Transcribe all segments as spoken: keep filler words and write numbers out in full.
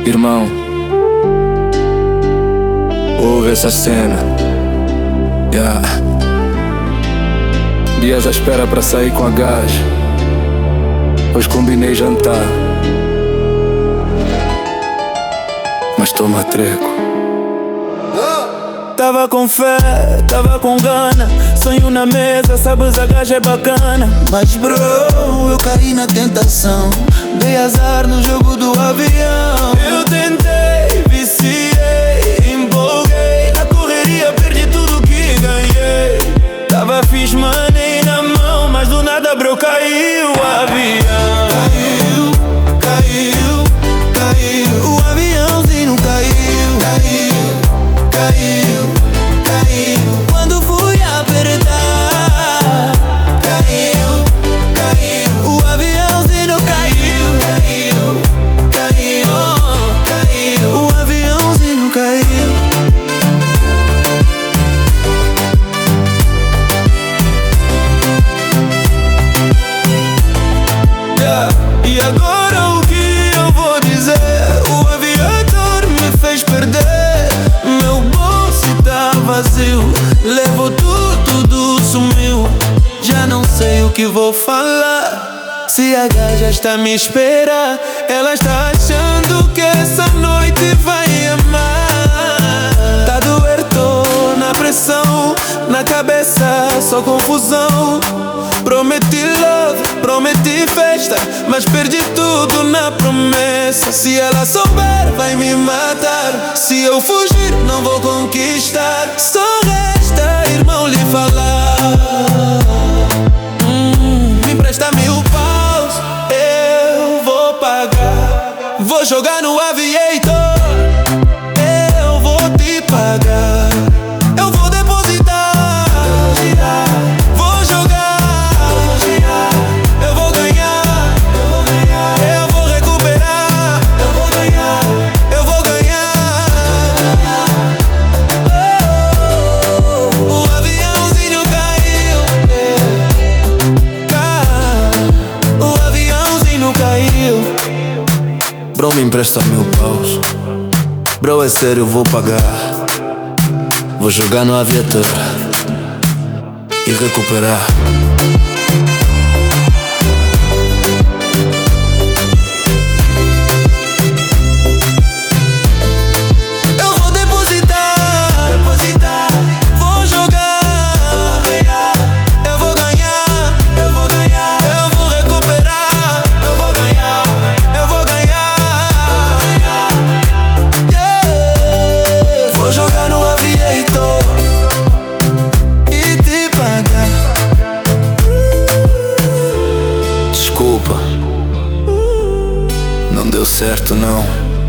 Irmão, ouve essa cena. Yeah. Dias à espera para sair com a gaja, pois combinei jantar, mas toma treco. Tava com fé, tava com gana, sonho na mesa, sabes a gaja é bacana. Mas bro, eu caí na tentação, dei azar no jogo do avião. Eu tentei, viciei, empolguei, na correria perdi tudo que ganhei. Tava fixe, money na mão, mas do nada bro, caiu o avião. Caiu, caiu, caiu, o aviãozinho caiu. Caiu, caiu. Quando fui apertar, caiu, caiu, o aviãozinho caiu, caiu, caiu, caiu, o aviãozinho caiu. Yeah. E agora o que eu vou dizer? O aviador me fez perder meu bolso tá vazio, levou tudo, tudo sumiu. Já não sei o que vou falar. Se a gaja está a me esperar, ela está achando que essa noite vai amar. Tá a doer, tô na pressão, na cabeça só confusão. Prometi love, prometi festa, mas perdi tudo na promessa. Se ela souber, vai me matar. Se eu fugir, não vou conquistar. Só resta, irmão, lhe falar. hum, Me empresta mil paus, eu vou pagar. Vou jogar no Aviator, eu vou te pagar. Eu vou depositar, vou jogar, eu vou ganhar, eu vou recuperar, eu vou ganhar, eu vou ganhar. Oh, o aviãozinho caiu, caiu, o aviãozinho caiu. Bro, me empresta mil paus. Bro, é sério, eu vou pagar. Vou jogar no Aviator e recuperar. Eu vou depositar, depositar, vou jogar, eu vou ganhar, eu vou ganhar, eu vou recuperar, eu vou ganhar, eu vou ganhar. Yeah. Vou jogar no Aviator e te pagar. Desculpa, não deu certo não.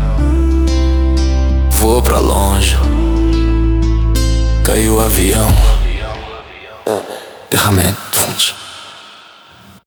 Vou pra longe, caiu o avião. Derramei.